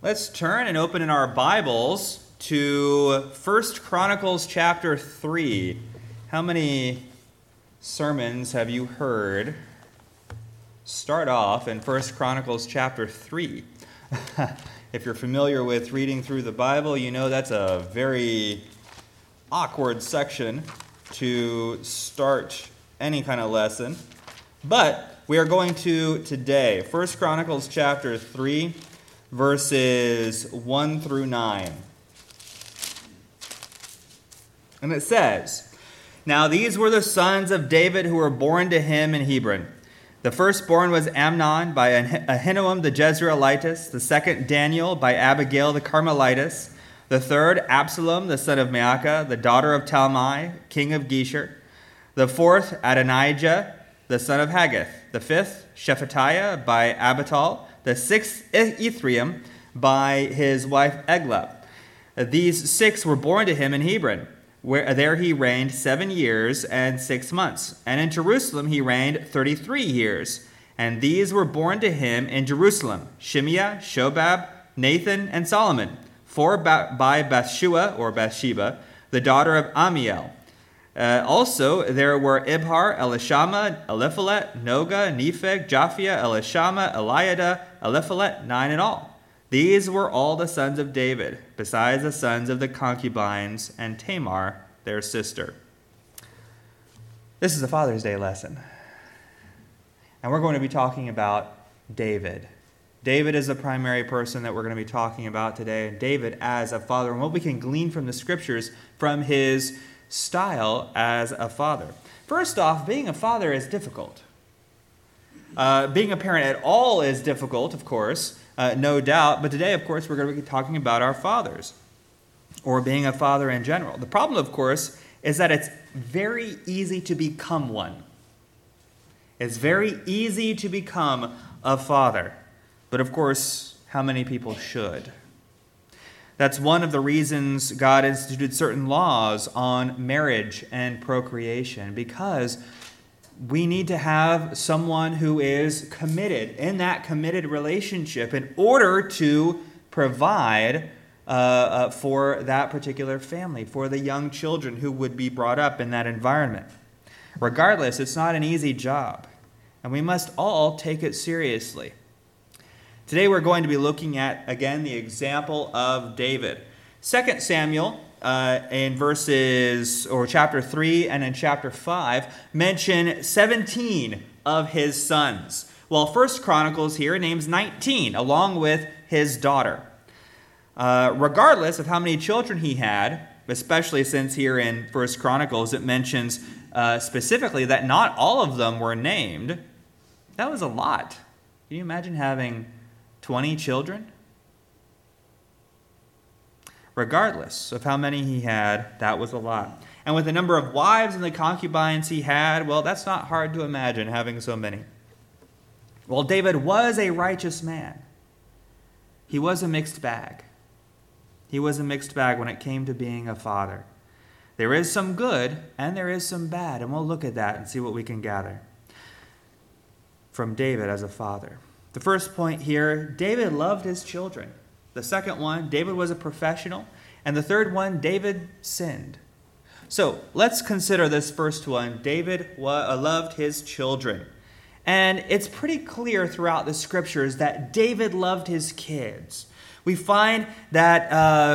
Let's turn and open in our Bibles to 1 Chronicles chapter 3. How many sermons have you heard start off in 1 Chronicles chapter 3? If you're familiar with reading through the Bible, you know that's a very awkward section to start any kind of lesson. But we are going to today, 1 Chronicles chapter 3, verses 1 through 9. And it says, "Now these were the sons of David who were born to him in Hebron. The firstborn was Amnon by Ahinoam the Jezreelitess, the second Daniel by Abigail the Carmelitess, the third Absalom the son of Maacah, the daughter of Talmai, king of Geshur, the fourth Adonijah the son of Haggith, the fifth Shephatiah by Abital, the sixth Ithream by his wife Eglah. These six were born to him in Hebron, where there he reigned 7 years and 6 months. And in Jerusalem he reigned 33 years. And these were born to him in Jerusalem: Shimeah, Shobab, Nathan, and Solomon, four by Bathsheba, the daughter of Amiel. Also there were Ibhar, Elishama, Eliphalet, Noga, Nepheg, Japhia, Elishama, Eliada, Eliphalet, 9 in all. These were all the sons of David, besides the sons of the concubines and Tamar, their sister." This is a Father's Day lesson. And we're going to be talking about David. David is the primary person that we're going to be talking about today. And David as a father, and what we can glean from the scriptures from his style as a father. First off, being a father is difficult. Being a parent at all is difficult, of course, no doubt. But today, of course, we're going to be talking about our fathers, or being a father in general. The problem, of course, is that it's very easy to become one. It's very easy to become a father. But of course, how many people should? That's one of the reasons God instituted certain laws on marriage and procreation, because we need to have someone who is committed in that committed relationship in order to provide for that particular family, for the young children who would be brought up in that environment. Regardless, it's not an easy job, and we must all take it seriously. Today we're going to be looking at, again, the example of David. 2 Samuel in chapter 3 and in chapter 5 mention 17 of his sons, while 1 Chronicles here names 19 along with his daughter. Regardless of how many children he had, especially since here in 1 Chronicles it mentions specifically that not all of them were named, that was a lot. Can you imagine having 20 children? Regardless of how many he had, that was a lot. And with the number of wives and the concubines he had, well, that's not hard to imagine having so many. Well, David was a righteous man. He was a mixed bag. He was a mixed bag when it came to being a father. There is some good and there is some bad, and we'll look at that and see what we can gather from David as a father. The first point here, David loved his children. The second one, David was a professional. And the third one, David sinned. So let's consider this first one. David loved his children. And it's pretty clear throughout the scriptures that David loved his kids. We find that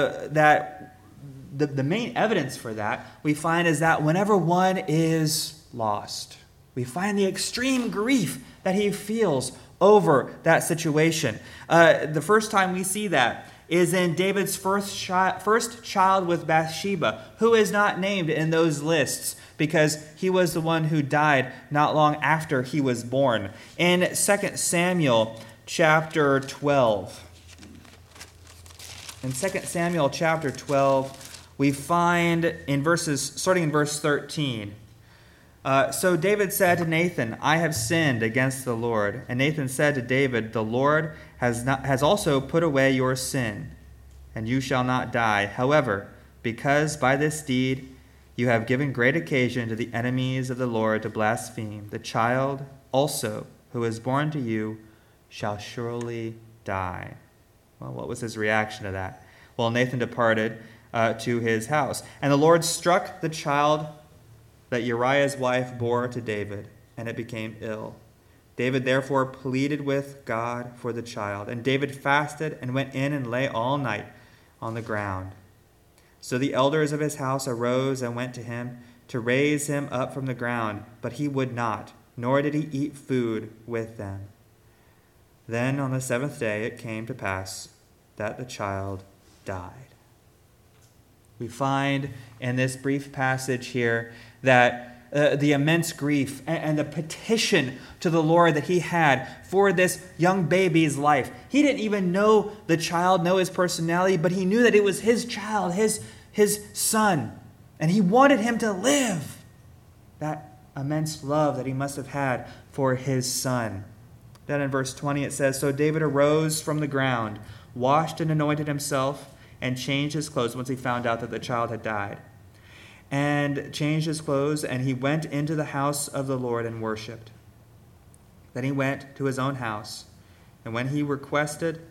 the main evidence for that, we find is that whenever one is lost, we find the extreme grief that he feels over that situation. The first time we see that is in David's first child with Bathsheba, who is not named in those lists because he was the one who died not long after he was born. In 2 Samuel chapter 12, we find starting in verse 13, so David said to Nathan, "I have sinned against the Lord." And Nathan said to David, "The Lord has also put away your sin, and you shall not die. However, because by this deed you have given great occasion to the enemies of the Lord to blaspheme, the child also who is born to you shall surely die." Well, what was his reaction to that? Well, Nathan departed to his house. And the Lord struck the child that Uriah's wife bore to David, and it became ill. David therefore pleaded with God for the child. And David fasted and went in and lay all night on the ground. So the elders of his house arose and went to him to raise him up from the ground, but he would not, nor did he eat food with them. Then on the seventh day it came to pass that the child died. We find in this brief passage here that the immense grief and the petition to the Lord that he had for this young baby's life. He didn't even know the child, know his personality, but he knew that it was his child, his son, and he wanted him to live. That immense love that he must have had for his son. Then in verse 20 it says, So David arose from the ground, washed and anointed himself, and changed his clothes once he found out that the child had died. And changed his clothes, and he went into the house of the Lord and worshipped. Then he went to his own house, and when he requested,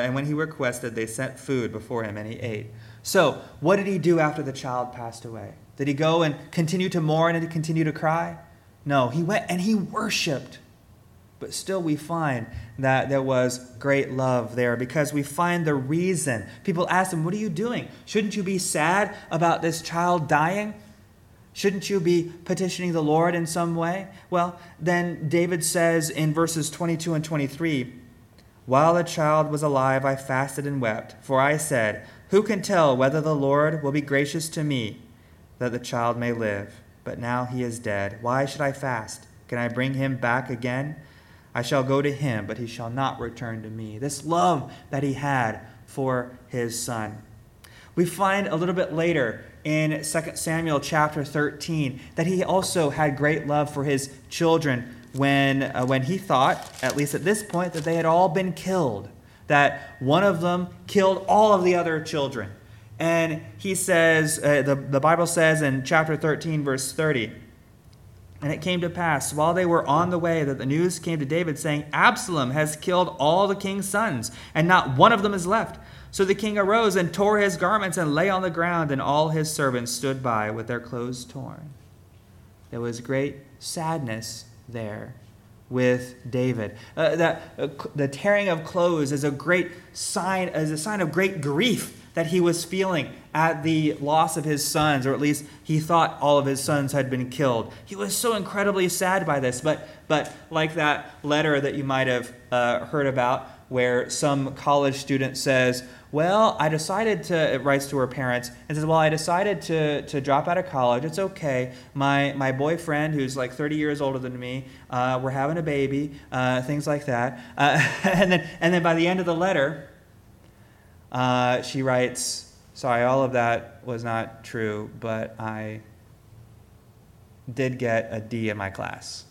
they sent food before him, and he ate. So, what did he do after the child passed away? Did he go and continue to mourn and continue to cry? No, he went and he worshipped. But still we find that there was great love there, because we find the reason. People ask him, what are you doing? Shouldn't you be sad about this child dying? Shouldn't you be petitioning the Lord in some way? Well, then David says in verses 22 and 23, While the child was alive, I fasted and wept, for I said, Who can tell whether the Lord will be gracious to me, that the child may live? But now he is dead. Why should I fast? Can I bring him back again? I shall go to him, but he shall not return to me. This love that he had for his son. We find a little bit later in 2 Samuel chapter 13 that he also had great love for his children when he thought, at least at this point, that they had all been killed, that one of them killed all of the other children. And he says, the Bible says in chapter 13, verse 30, And it came to pass, while they were on the way, that the news came to David, saying, Absalom has killed all the king's sons, and not one of them is left. So the king arose and tore his garments and lay on the ground, and all his servants stood by with their clothes torn. There was great sadness there with David. The tearing of clothes is a sign of great grief that he was feeling at the loss of his sons, or at least he thought all of his sons had been killed. He was so incredibly sad by this, but like that letter that you might have heard about, where some college student says, well, I decided to, it writes to her parents, and says, well, I decided to drop out of college. It's okay. My boyfriend, who's like 30 years older than me, we're having a baby, things like that. And then by the end of the letter, she writes, sorry, all of that was not true, but I did get a D in my class.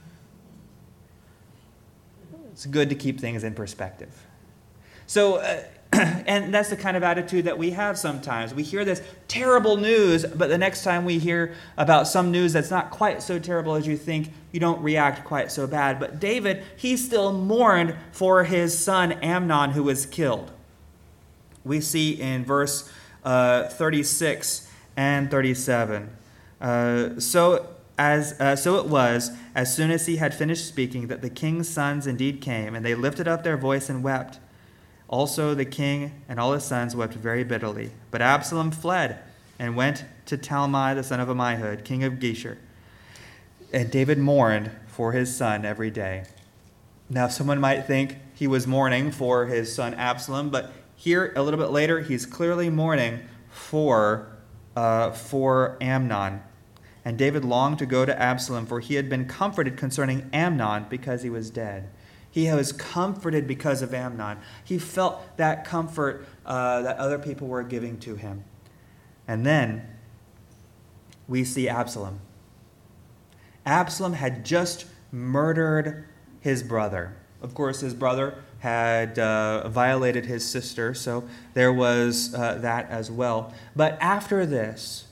It's good to keep things in perspective. So, and that's the kind of attitude that we have sometimes. We hear this terrible news, but the next time we hear about some news that's not quite so terrible as you think, you don't react quite so bad. But David, he still mourned for his son Amnon, who was killed. We see in verse 36 and 37. So it was, as soon as he had finished speaking, that the king's sons indeed came, and they lifted up their voice and wept. Also the king and all his sons wept very bitterly. But Absalom fled and went to Talmai, the son of Ammihud, king of Geshur. And David mourned for his son every day. Now someone might think he was mourning for his son Absalom, but here, a little bit later, he's clearly mourning for Amnon. And David longed to go to Absalom, for he had been comforted concerning Amnon because he was dead. He was comforted because of Amnon. He felt that comfort that other people were giving to him. And then we see Absalom. Absalom had just murdered his brother. Of course, his brother had violated his sister, so there was that as well. But after this,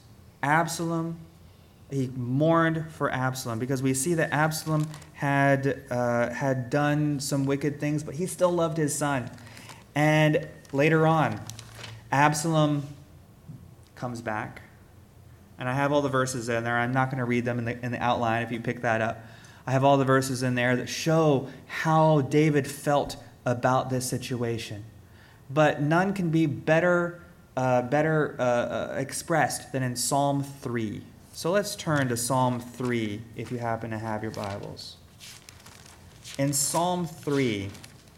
he mourned for Absalom, because we see that Absalom had done some wicked things, but he still loved his son. And Later on, Absalom comes back. And I have all the verses in there. I'm not going to read them in the outline if you pick that up. I have all the verses in there that show how David felt about this situation. But none can be better expressed than in Psalm 3. So let's turn to Psalm 3 if you happen to have your Bibles. In Psalm 3,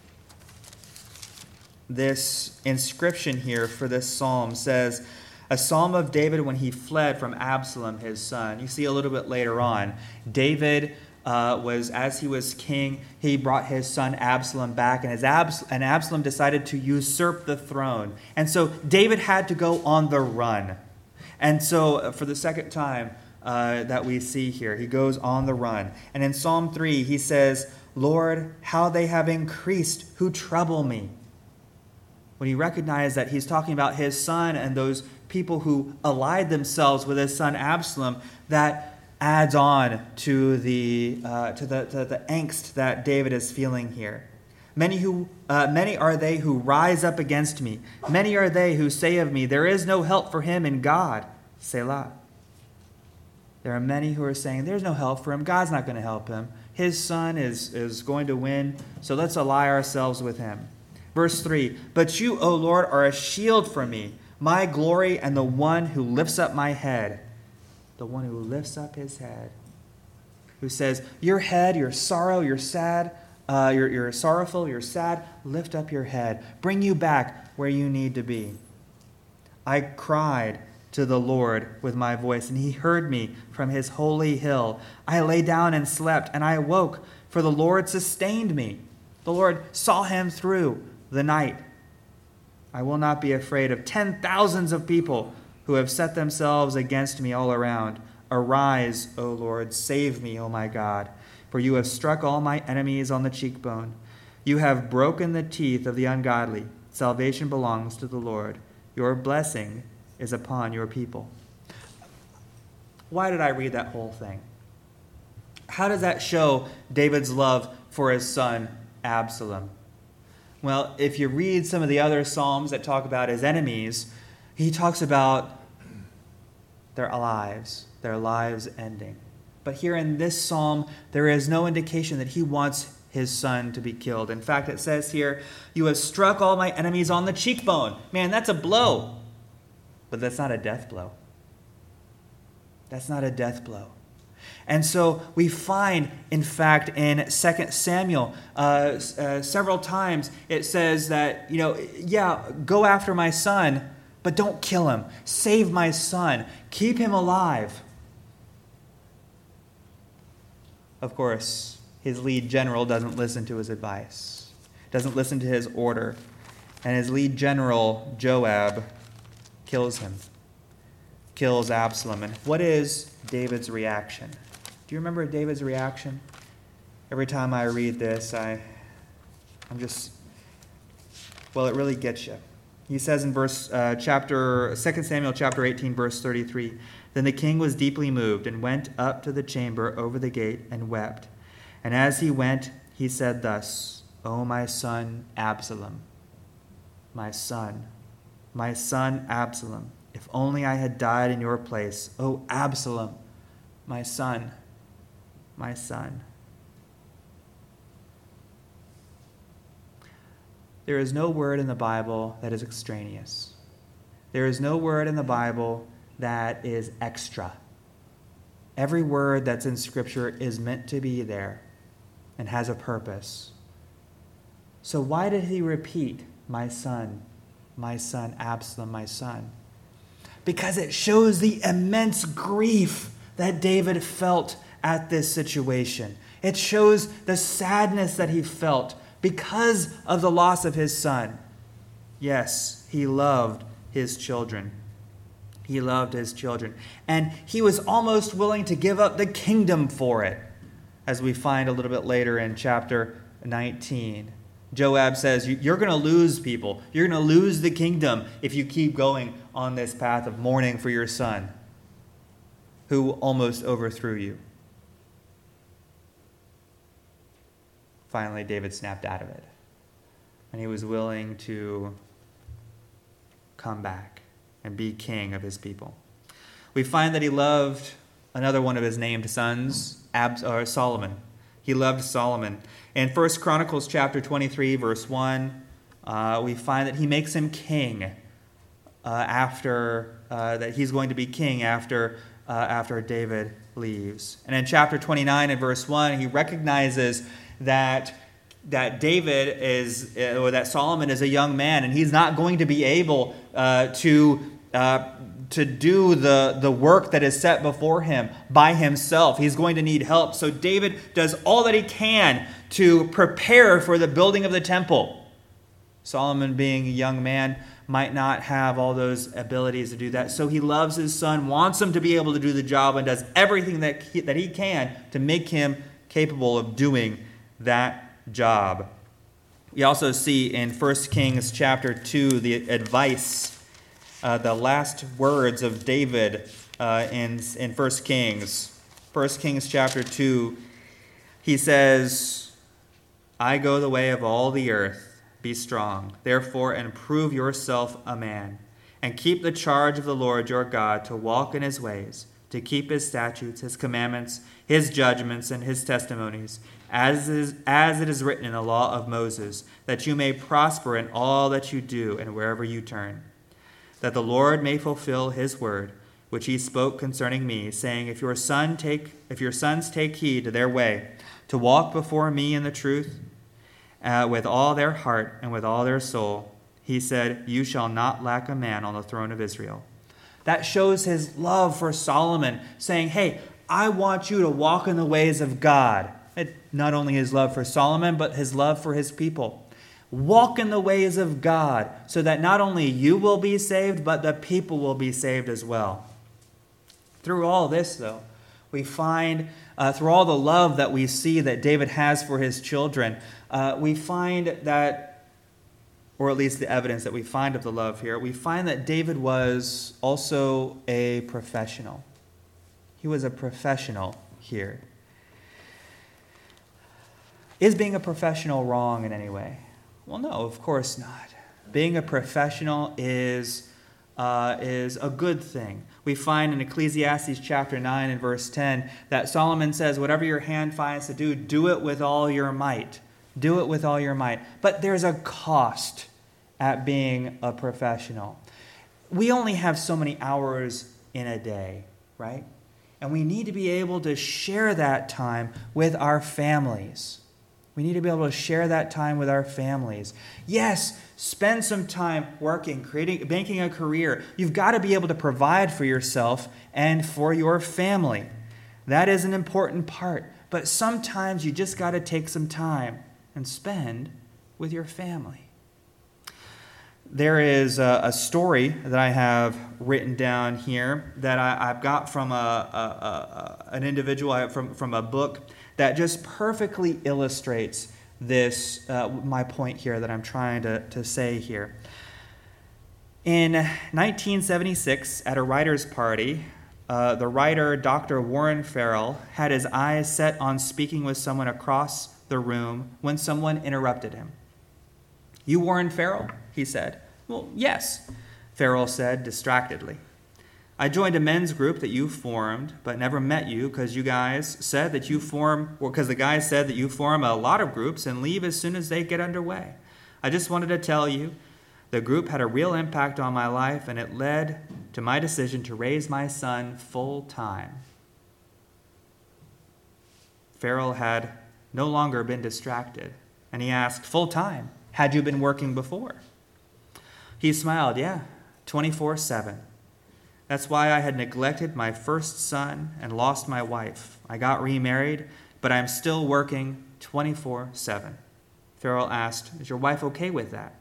this inscription here for this psalm says, a psalm of David when he fled from Absalom, his son. You see a little bit later on, David as he was king, he brought his son Absalom back, and Absalom decided to usurp the throne. And so David had to go on the run. And so for the second time that we see here, he goes on the run. And in Psalm 3, he says, Lord, how they have increased who trouble me. When he recognized that he's talking about his son and those people who allied themselves with his son Absalom, that adds on to the angst that David is feeling here. Many are they who rise up against me. Many are they who say of me, there is no help for him in God. Selah. There are many who are saying, there's no help for him. God's not going to help him. His son is going to win, so let's ally ourselves with him. Verse 3, but you, O Lord, are a shield for me, my glory and the one who lifts up my head. The one who lifts up his head. Who says, your head, your sorrow, you're sad, you're sorrowful, you're sad, lift up your head. Bring you back where you need to be. I cried to the Lord with my voice, and he heard me from his holy hill. I lay down and slept, and I awoke, for the Lord sustained me. The Lord saw him through the night. I will not be afraid of 10,000s of people who have set themselves against me all around. Arise, O Lord, save me, O my God, for you have struck all my enemies on the cheekbone. You have broken the teeth of the ungodly. Salvation belongs to the Lord. Your blessing is upon your people. Why did I read that whole thing? How does that show David's love for his son Absalom? Well, if you read some of the other psalms that talk about his enemies, he talks about their lives ending. But here in this psalm, there is no indication that he wants his son to be killed. In fact, it says here, you have struck all my enemies on the cheekbone. Man, that's a blow. But that's not a death blow. That's not a death blow. And so we find, in fact, in 2 Samuel, several times it says that, go after my son, but don't kill him. Save my son. Keep him alive. Of course, his lead general doesn't listen to his advice, doesn't listen to his order, and his lead general, Joab, kills him, kills Absalom. And what is David's reaction? Do you remember David's reaction? Every time I read this, it really gets you. He says in 2 Samuel chapter 18, verse 33, then the king was deeply moved and went up to the chamber over the gate and wept. And as he went, he said thus, O my son Absalom, my son Absalom, if only I had died in your place. O Absalom, my son, my son. There is no word in the Bible that is extraneous. There is no word in the Bible that is extra. Every word that's in Scripture is meant to be there and has a purpose. So why did he repeat, my son, Absalom, my son? Because it shows the immense grief that David felt at this situation. It shows the sadness that he felt because of the loss of his son. Yes, he loved his children. He loved his children. And he was almost willing to give up the kingdom for it, as we find a little bit later in chapter 19. Joab says, you're going to lose people. You're going to lose the kingdom if you keep going on this path of mourning for your son, who almost overthrew you. Finally, David snapped out of it. And he was willing to come back and be king of his people. We find that he loved another one of his named sons, Solomon. He loved Solomon. In 1 Chronicles chapter 23, verse 1, we find that he makes him king that he's going to be king after David leaves. And in chapter 29 and verse 1, he recognizes that David is, or that Solomon is a young man, and he's not going to be able to do the work that is set before him by himself. He's going to need help. So David does all that he can to prepare for the building of the temple. Solomon, being a young man, might not have all those abilities to do that. So he loves his son, wants him to be able to do the job, and does everything that he can to make him capable of doing that job. We also see in 1 Kings chapter 2 the advice, the last words of David in 1 Kings. 1 Kings chapter 2, he says, I go the way of all the earth. Be strong, therefore, and prove yourself a man, and keep the charge of the Lord your God, to walk in his ways, to keep his statutes, his commandments, his judgments, and his testimonies, as it is written in the law of Moses, that you may prosper in all that you do and wherever you turn, that the Lord may fulfill his word, which he spoke concerning me, saying, if your sons take heed to their way, to walk before me in the truth, with all their heart and with all their soul, he said, you shall not lack a man on the throne of Israel. That shows his love for Solomon, saying, hey, I want you to walk in the ways of God. Not only his love for Solomon, but his love for his people. Walk in the ways of God, so that not only you will be saved, but the people will be saved as well. Through all this, though, we find, through all the love that we see that David has for his children, we find that, or at least the evidence that we find of the love here, we find that David was also a professional. He was a professional here. Is being a professional wrong in any way? Well, no, of course not. Being a professional is a good thing. We find in Ecclesiastes chapter 9 and verse 10 that Solomon says, whatever your hand finds to do, do it with all your might. Do it with all your might. But there's a cost at being a professional. We only have so many hours in a day, right? And we need to be able to share that time with our families. We need to be able to share that time with our families. Yes, spend some time working, making a career. You've got to be able to provide for yourself and for your family. That is an important part. But sometimes you just got to take some time and spend with your family. There is a story that I have written down here that I've got from an individual, from a book that just perfectly illustrates this, my point here that I'm trying to say here. In 1976, at a writer's party, the writer Dr. Warren Farrell had his eyes set on speaking with someone across the room when someone interrupted him. You Warren Farrell? He said. Well, yes, Farrell said distractedly. I joined a men's group that you formed, but never met you because the guys said that you form a lot of groups and leave as soon as they get underway. I just wanted to tell you, the group had a real impact on my life, and it led to my decision to raise my son full time. Farrell had no longer been distracted, and he asked, full time, had you been working before? He smiled, yeah, 24/7. That's why I had neglected my first son and lost my wife. I got remarried, but I'm still working 24/7. Farrell asked, is your wife okay with that?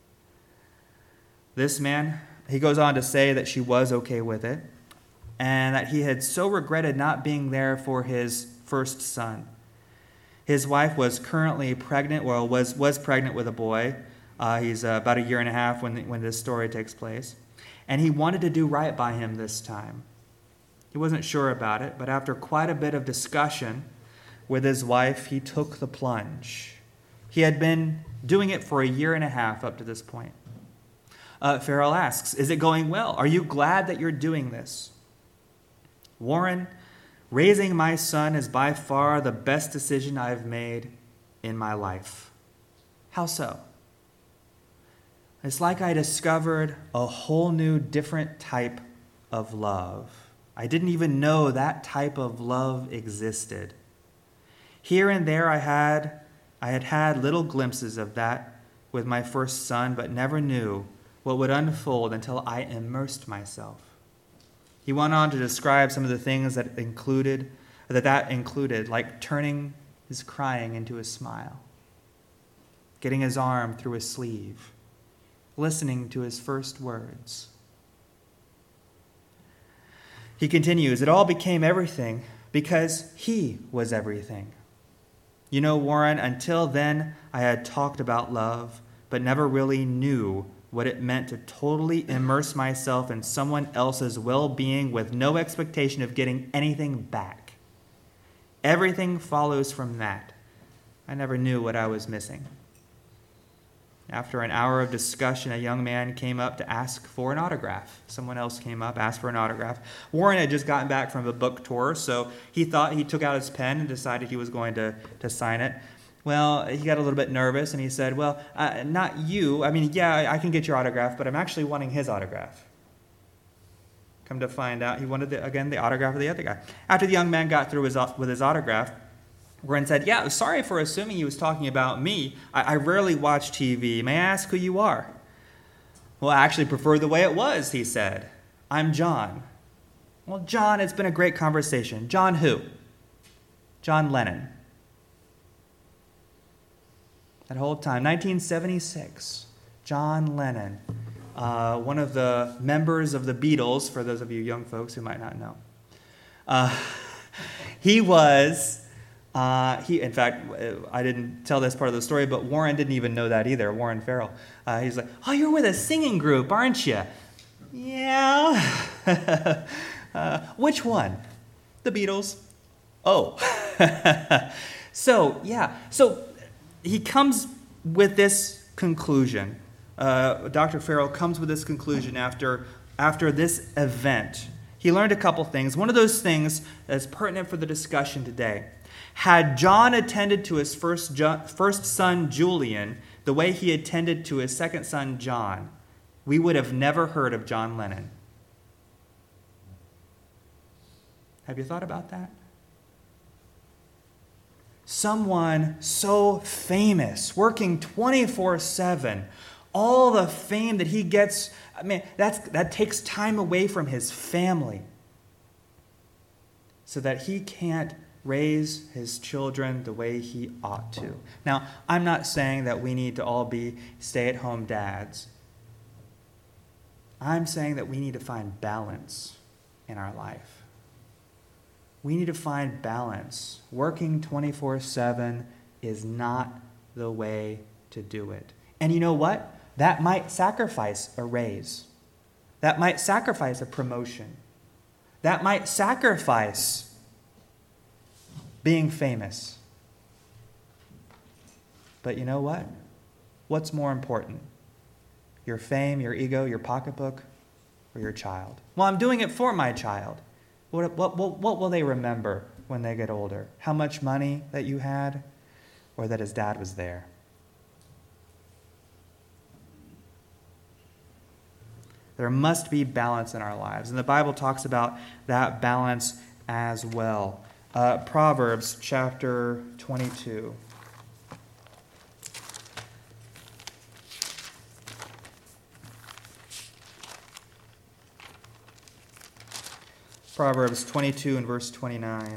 This man, he goes on to say that she was okay with it, and that he had so regretted not being there for his first son. His wife was currently pregnant, was pregnant with a boy. He's about a year and a half when this story takes place. And he wanted to do right by him this time. He wasn't sure about it, but after quite a bit of discussion with his wife, he took the plunge. He had been doing it for a year and a half up to this point. Farrell asks, is it going well? Are you glad that you're doing this? Warren, raising my son is by far the best decision I've made in my life. How so? It's like I discovered a whole new, different type of love. I didn't even know that type of love existed. Here and there I had little glimpses of that with my first son, but never knew what would unfold until I immersed myself. He went on to describe some of the things that included, like turning his crying into a smile, getting his arm through his sleeve, listening to his first words. He continues, it all became everything because he was everything. You know, Warren, until then I had talked about love, but never really knew what it meant to totally immerse myself in someone else's well-being with no expectation of getting anything back. Everything follows from that. I never knew what I was missing. After an hour of discussion, a young man came up to ask for an autograph. Someone else came up, asked for an autograph. Warren had just gotten back from a book tour, so he took out his pen and decided he was going to sign it. Well, he got a little bit nervous, and he said, well, not you. I mean, yeah, I can get your autograph, but I'm actually wanting his autograph. Come to find out, he wanted, the autograph of the other guy. After the young man got through with his autograph, Warren said, yeah, sorry for assuming he was talking about me. I rarely watch TV. May I ask who you are? Well, I actually prefer the way it was, he said. I'm John. Well, John, it's been a great conversation. John who? John Lennon. That whole time, 1976, John Lennon, one of the members of the Beatles, for those of you young folks who might not know. In fact, I didn't tell this part of the story, but Warren didn't even know that either, Warren Farrell. He's like, oh, you're with a singing group, aren't you? Yeah. Which one? The Beatles. Oh. So he comes with this conclusion. Dr. Farrell comes with this conclusion after this event. He learned a couple things. One of those things that's pertinent for the discussion today. Had John attended to his first son, Julian, the way he attended to his second son, John, we would have never heard of John Lennon. Have you thought about that? Someone so famous, working 24/7, all the fame that he gets, that takes time away from his family so that he can't raise his children the way he ought to. Now, I'm not saying that we need to all be stay-at-home dads. I'm saying that we need to find balance in our life. We need to find balance. Working 24/7 is not the way to do it. And you know what? That might sacrifice a raise. That might sacrifice a promotion. That might sacrifice being famous. But you know what? What's more important? Your fame, your ego, your pocketbook, or your child? Well, I'm doing it for my child. What will they remember when they get older? How much money that you had, or that his dad was there? There must be balance in our lives, and the Bible talks about that balance as well. Proverbs chapter 22. Proverbs 22 and verse 29.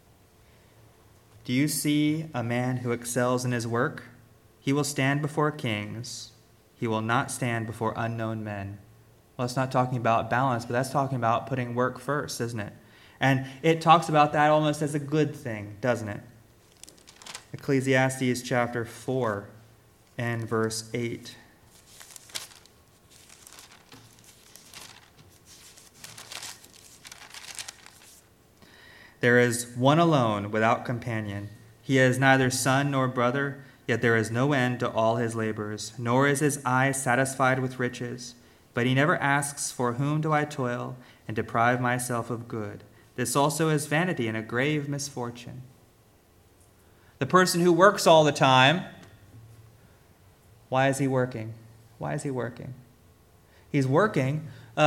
Do you see a man who excels in his work? He will stand before kings. He will not stand before unknown men. Well, it's not talking about balance, but that's talking about putting work first, isn't it? And it talks about that almost as a good thing, doesn't it? Ecclesiastes chapter 4 and verse 8. There is one alone without companion. He has neither son nor brother, yet there is no end to all his labors, nor is his eye satisfied with riches. But he never asks, for whom do I toil and deprive myself of good? This also is vanity and a grave misfortune. The person who works all the time, why is he working? Why is he working? He's working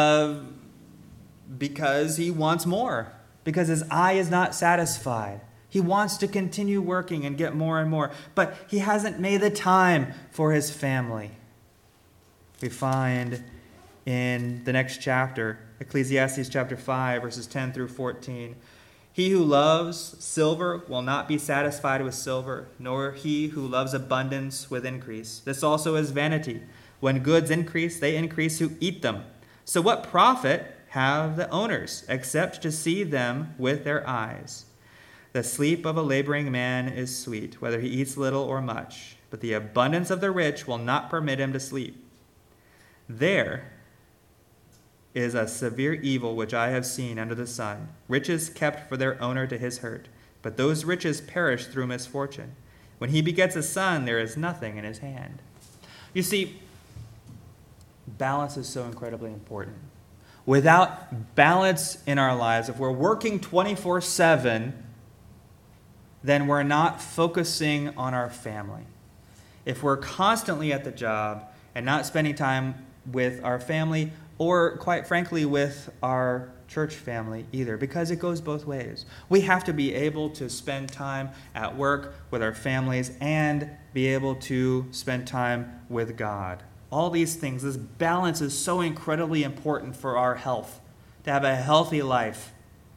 because he wants more, because his eye is not satisfied. He wants to continue working and get more and more, but he hasn't made the time for his family. We find in the next chapter, Ecclesiastes chapter 5, verses 10 through 14, he who loves silver will not be satisfied with silver, nor he who loves abundance with increase. This also is vanity. When goods increase, they increase who eat them. So what profit have the owners, except to see them with their eyes? The sleep of a laboring man is sweet, whether he eats little or much, but the abundance of the rich will not permit him to sleep. There is a severe evil which I have seen under the sun, riches kept for their owner to his hurt, but those riches perish through misfortune. When he begets a son, there is nothing in his hand. You see, balance is so incredibly important. Without balance in our lives, if we're working 24/7, then we're not focusing on our family. If we're constantly at the job and not spending time with our family, or quite frankly with our church family either, because it goes both ways. We have to be able to spend time at work with our families and be able to spend time with God. All these things, this balance is so incredibly important for our health, to have a healthy life.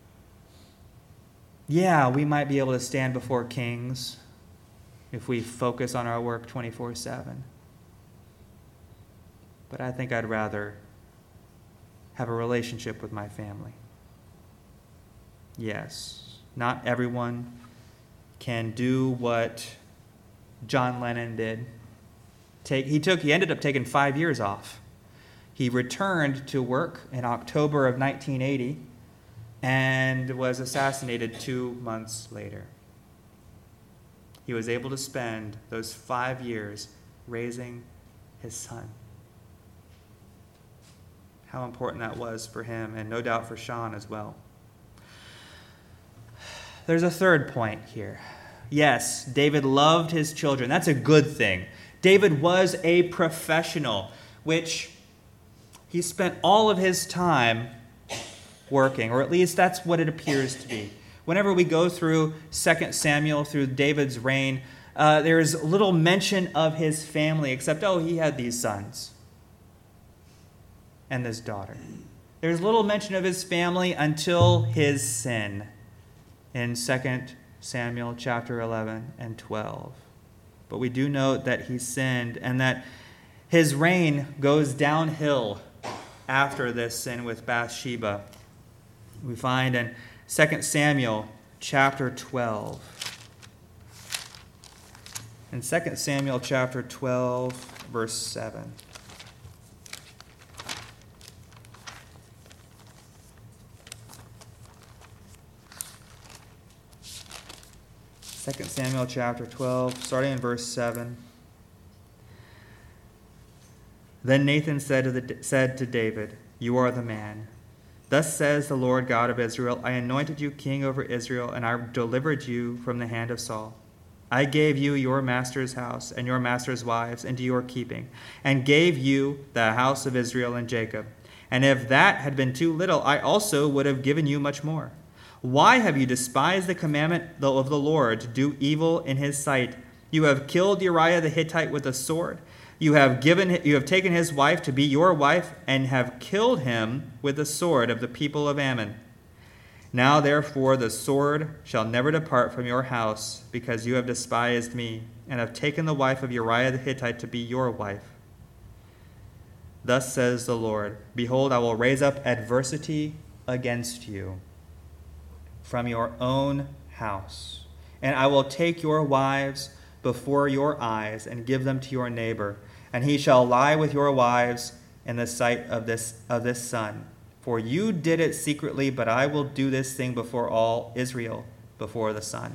Yeah, we might be able to stand before kings if we focus on our work 24/7. But I think I'd rather have a relationship with my family. Yes, not everyone can do what John Lennon did. He ended up taking 5 years off. He returned to work in October of 1980 and was assassinated 2 months later. He was able to spend those 5 years raising his son. How important that was for him, and no doubt for Sean as well. There's a third point here. Yes, David loved his children. That's a good thing. David was a professional, which he spent all of his time working, or at least that's what it appears to be. Whenever we go through 2 Samuel, through David's reign, there's little mention of his family, except, he had these sons and this daughter. There's little mention of his family until his sin in 2 Samuel chapter 11 and 12. But we do note that he sinned and that his reign goes downhill after this sin with Bathsheba. We find in 2 Samuel chapter 12. In 2 Samuel chapter 12, verse 7. 2 Samuel chapter 12, starting in verse 7. Then Nathan said to David, "You are the man. Thus says the Lord God of Israel, I anointed you king over Israel, and I delivered you from the hand of Saul. I gave you your master's house and your master's wives into your keeping, and gave you the house of Israel and Jacob. And if that had been too little, I also would have given you much more. Why have you despised the commandment of the Lord to do evil in his sight? You have killed Uriah the Hittite with a sword. You have taken his wife to be your wife, and have killed him with the sword of the people of Ammon. Now therefore the sword shall never depart from your house, because you have despised me, and have taken the wife of Uriah the Hittite to be your wife. Thus says the Lord, behold, I will raise up adversity against you from your own house, and I will take your wives before your eyes and give them to your neighbor, and he shall lie with your wives in the sight of this son. For you did it secretly, but I will do this thing before all Israel, before the sun."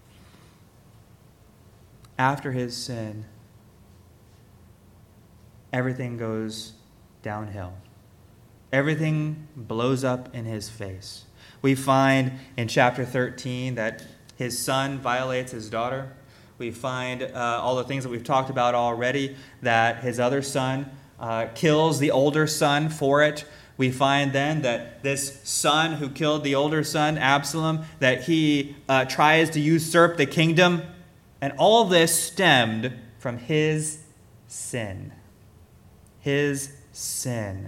After his sin, everything goes downhill. Everything blows up in his face. We find in chapter 13 that his son violates his daughter. We find all the things that we've talked about already, that his other son kills the older son for it. We find then that this son who killed the older son, Absalom, that he tries to usurp the kingdom. And all this stemmed from his sin. His sin.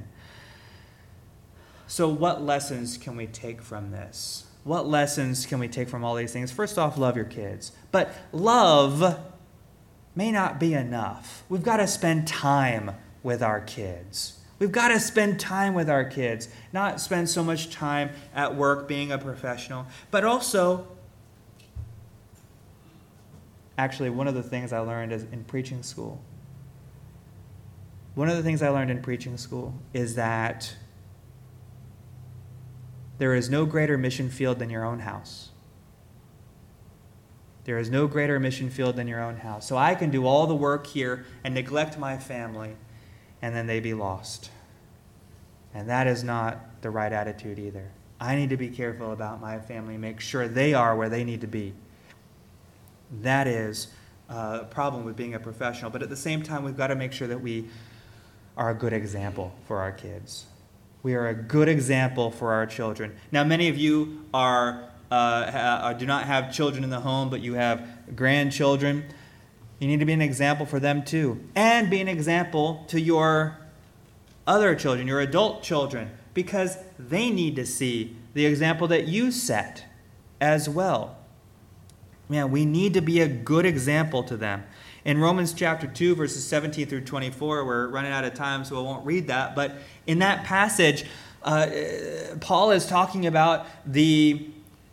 So what lessons can we take from this? What lessons can we take from all these things? First off, love your kids. But love may not be enough. We've got to spend time with our kids. We've got to spend time with our kids, not spend so much time at work being a professional, but also, actually, one of the things I learned is in preaching school. One of the things I learned in preaching school is that there is no greater mission field than your own house. There is no greater mission field than your own house. So I can do all the work here and neglect my family, and then they be lost. And that is not the right attitude either. I need to be careful about my family, make sure they are where they need to be. That is a problem with being a professional. But at the same time, we've got to make sure that we are a good example for our kids. We are a good example for our children. Now, many of you do not have children in the home, but you have grandchildren. You need to be an example for them too. And be an example to your other children, your adult children, because they need to see the example that you set as well. Man, we need to be a good example to them. In Romans chapter 2, verses 17 through 24, we're running out of time, so I won't read that. But in that passage, Paul is talking about the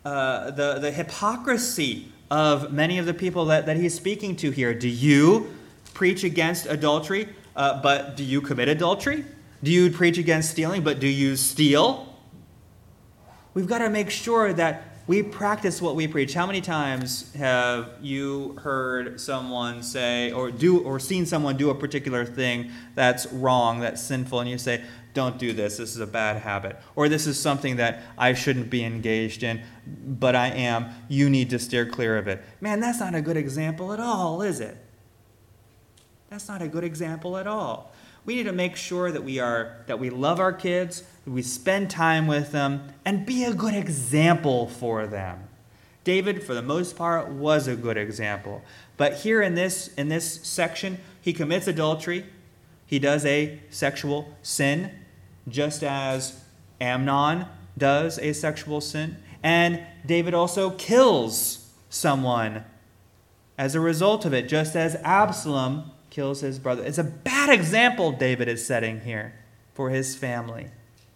hypocrisy of many of the people that he's speaking to here. Do you preach against adultery, but do you commit adultery? Do you preach against stealing, but do you steal? We've got to make sure that we practice what we preach. How many times have you heard someone say or seen someone do a particular thing that's wrong, that's sinful, and you say, don't do this, this is a bad habit. Or this is something that I shouldn't be engaged in, but I am. You need to steer clear of it. Man, that's not a good example at all, is it? That's not a good example at all. We need to make sure that we love our kids, that we spend time with them, and be a good example for them. David, for the most part, was a good example. But here in this section, he commits adultery. He does a sexual sin, just as Amnon does a sexual sin. And David also kills someone as a result of it, just as Absalom kills his brother. It's a bad example David is setting here for his family.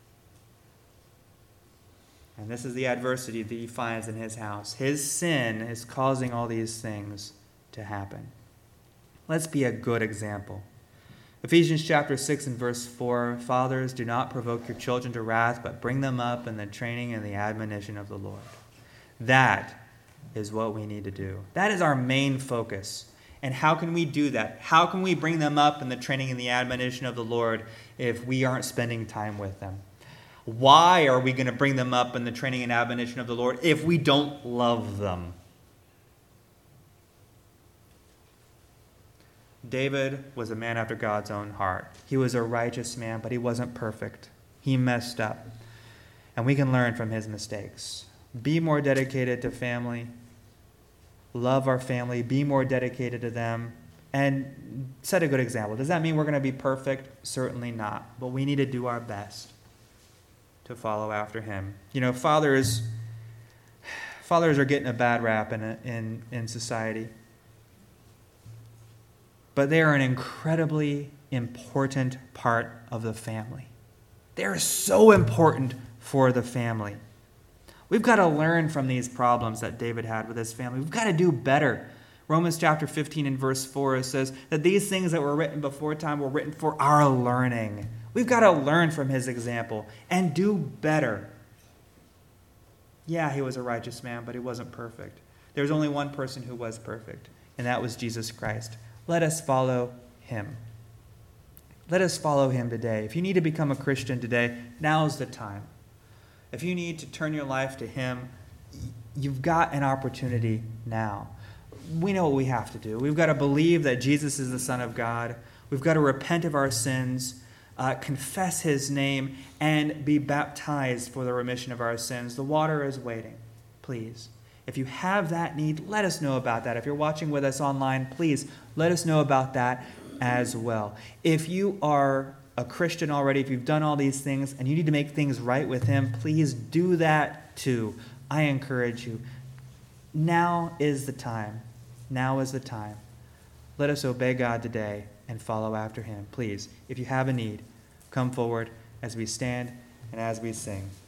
And this is the adversity that he finds in his house. His sin is causing all these things to happen. Let's be a good example. Ephesians chapter 6 and verse 4, Fathers, do not provoke your children to wrath, but bring them up in the training and the admonition of the Lord. That is what we need to do. That is our main focus. And how can we do that? How can we bring them up in the training and the admonition of the Lord if we aren't spending time with them? Why are we going to bring them up in the training and admonition of the Lord if we don't love them? David was a man after God's own heart. He was a righteous man, but he wasn't perfect. He messed up. And we can learn from his mistakes. Be more dedicated to family. Love our family, be more dedicated to them, and set a good example. Does that mean we're going to be perfect? Certainly not. But we need to do our best to follow after him. You know, fathers are getting a bad rap in society. But they are an incredibly important part of the family. They are so important for the family. We've got to learn from these problems that David had with his family. We've got to do better. Romans chapter 15 and verse 4 says that these things that were written before time were written for our learning. We've got to learn from his example and do better. Yeah, he was a righteous man, but he wasn't perfect. There's only one person who was perfect, and that was Jesus Christ. Let us follow him. Let us follow him today. If you need to become a Christian today, now's the time. If you need to turn your life to him, you've got an opportunity now. We know what we have to do. We've got to believe that Jesus is the Son of God. We've got to repent of our sins, confess his name, and be baptized for the remission of our sins. The water is waiting. Please. If you have that need, let us know about that. If you're watching with us online, please let us know about that as well. If you are a Christian already, if you've done all these things and you need to make things right with him, please do that too. I encourage you. Now is the time. Now is the time. Let us obey God today and follow after him. Please, if you have a need, come forward as we stand and as we sing.